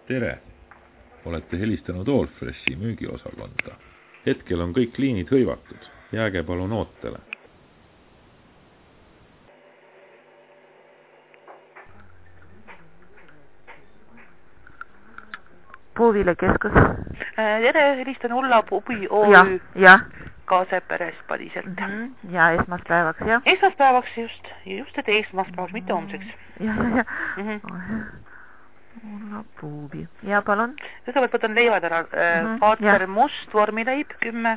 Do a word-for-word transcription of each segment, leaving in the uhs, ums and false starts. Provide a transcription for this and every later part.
Tere! Olete helistanud Allfreshi müügiosakonda. Hetkel on kõik liinid hõivatud. Jääge palun ootele. Puuvile keskus. Tere, helistan Ulla Pubi O Ü Kaaseperes padiselt. Mm -hmm. Ja esmaspäevaks, jah? Esmaspäevaks just. Just, et esmaspäevaks, mitte homseks. Ja, ja, ja. Mm -hmm. Ulla Puubi. Ja, palun? Kõigepealt võtan leivad ära. Mm -hmm. Faatser ja. Must vormileib, kümme.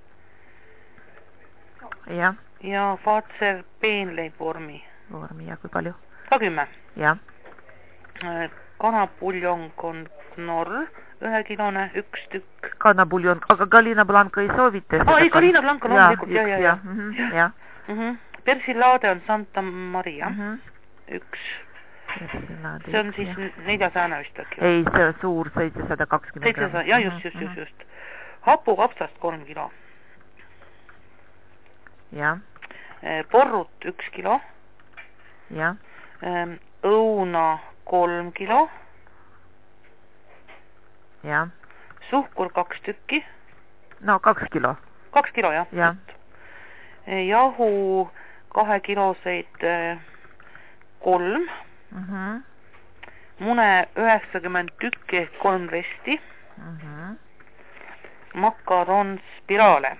Ja. Ja Faatser peenleib vormi. Vormi, ja kui palju? Ka kümme. Ja. Kanapuljong on Knorr, ühekilone, üks tükk. Kanapuljong, aga Galina Blanco ei soovite? Aa, ei, Galina Blanco on loomulikult, ja, ja, ja. Mm -hmm. ja. Mm -hmm. Persilaade on Santa Maria, mm -hmm. üks. Persilaade, see on siis neljasajane vist äkki. Ei, see on suur, seitsesada kakskümmend. seitsesada, jah, just, just, just, just. Hapukapsast kolm kilo. Ja. Porrut üks kilo. Ja. Õuna kolm kilo. Ja. Suhkur kaks tükki. No kaks kilo. Kaks kilo, jah. Ja. Jahu kahekiloseid kolm. Mm -hmm. Mune üheksakümmend tükki ehk kolm resti. Mm -hmm. Makaron spiraale.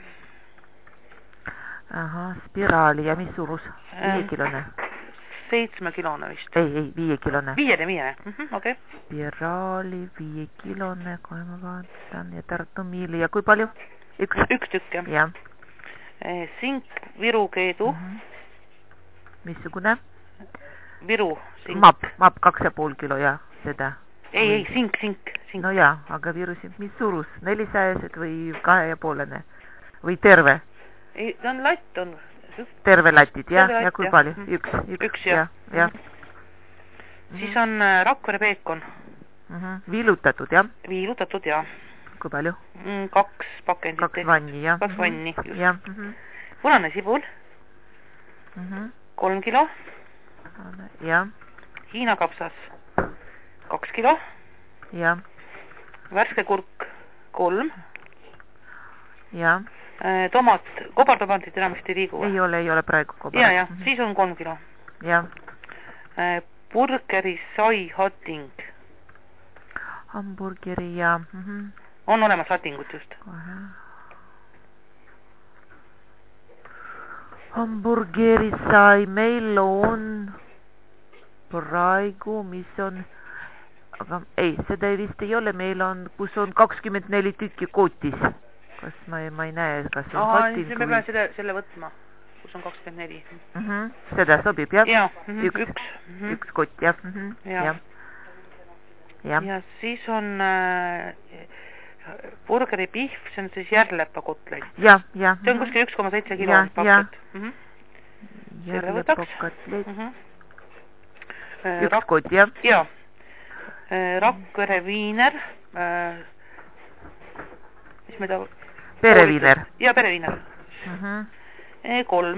Aha, spiraali ja mis suurus? Viiekilone? Seitsmekilone vist. Ei, ei, viiekilone. Viiene, viiene. Mm -hmm, okei. Okay. Spiraali, viiekilone, kohe ma vaatan ja Tartu miili ja kui palju? Üks? Üks tükk, jah. Ja. Sink, Viru keedu. Mm -hmm. Missugune? Viru. Sink. Map, map kaks ja pool kilo, ja seda. Ei, ei, sink, sink, sink. No jaa, aga Viru sink, mis suurus? Nelisajased või kahe ja poolene? Või terve? Ei, ta on latt on. Terve latid, jah? Ja kui ja. palju? Üks, üks, üks jah. Ja, ja. Mm -hmm. Siis on Rakvere peekon. Mm -hmm. Viilutatud, jah? Viilutatud, jah. Kui palju? Mm, kaks pakendit. Kaks vanni, jah? Kaks vanni, just. Ja. Mm -hmm. Punane sibul. Mm -hmm. Kolm kilo. Ja. Hiina kapsas. Kaks kilo. Ja. Värske kurk. Kolm. Ja. Tomat, kobartomatit enam vist ei liigu. Ei ole, ei ole praegu kobar. Ja, ja, mm -hmm. Siis on kolm kilo. Ja. Burgeri sai hatting. Hamburgeri ja... Mm -hmm. On olemas hattingut just. Aha. Hamburgeri sai meil on praegu, mis on... Aga ei, seda vist ei ole. Meil on, kus on kakskümmend neli tükki kootis. Kas ma ei, ma ei näe, kas on Aha, hatting me peame selle, selle võtma, kus on kakskümmend neli. Mm -hmm. Seda sobib, jah? Ja, mm -hmm. üks, üks. Mm -hmm. üks kott, jah. Mm -hmm. ja. Ja. Ja. Ja siis on äh, burgeri pihv, see on siis järlepa kotleid. Ja, ja. See on kuskil üks koma seitse kilo ja, pakket. Mm -hmm. Järlepa kotleid. Mm -hmm. Üks Rak kott, jah? Ja. Rakvere viiner. Äh, mis me ta... Pereviiner. Ja, pereviiner. Mm -hmm. Kolm.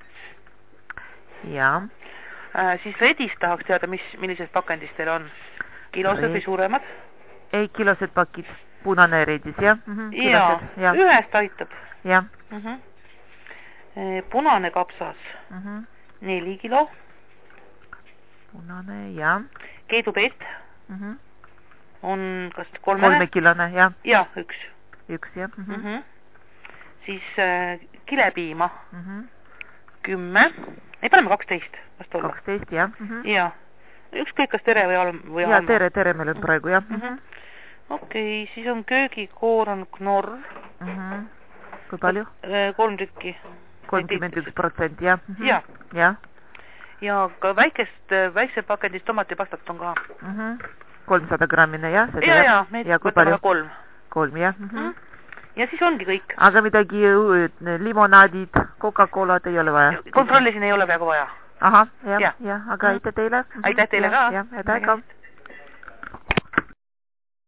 Ja. Äh, siis redist tahaks teada, mis, millisest pakendist teil on. Kilosed või suuremad? Ei, kilosed pakid. Punane redis, jah? Mm -hmm. Ja, ja, ühest aitab. Ja. Mm -hmm. Punane kapsas. Mm -hmm. Neli kilo. Punane, ja. Keedupett. Mm -hmm. On kas kolmene? Kolmekilone, jah. Ja, üks. Üks, jah. Mm -hmm. Mm -hmm. Siis äh, kilepiima. Mm -hmm. Kümme. Ei, paneme kaksteist. kaksteist, jah. Mm -hmm. Ja. Ükskõik, kas tere või alm või ja, tere, tere meil on praegu, jah. Mm -hmm. Okei, okay, siis on köögikoor on Knorr. Mm -hmm. Kui palju? Kolm tükki. kolmkümmend üks protsenti, jah. Mm -hmm. Ja. Ja. Ja ka väikest, väikse pakendist tomatipastat on ka. Mm -hmm. kolmsada grammine, jah? Ja, ja, me ja, võtame kolm. Kolm, jah. Mm -hmm. Ja siis ongi kõik. Aga midagi, limonaadid, Coca-Colad ei ole vaja? Kontrollisin, ei ole peaaegu vaja. Ahah, jah, jah, aga aitäh teile. Aitäh teile ka. Jah, aitäh ka.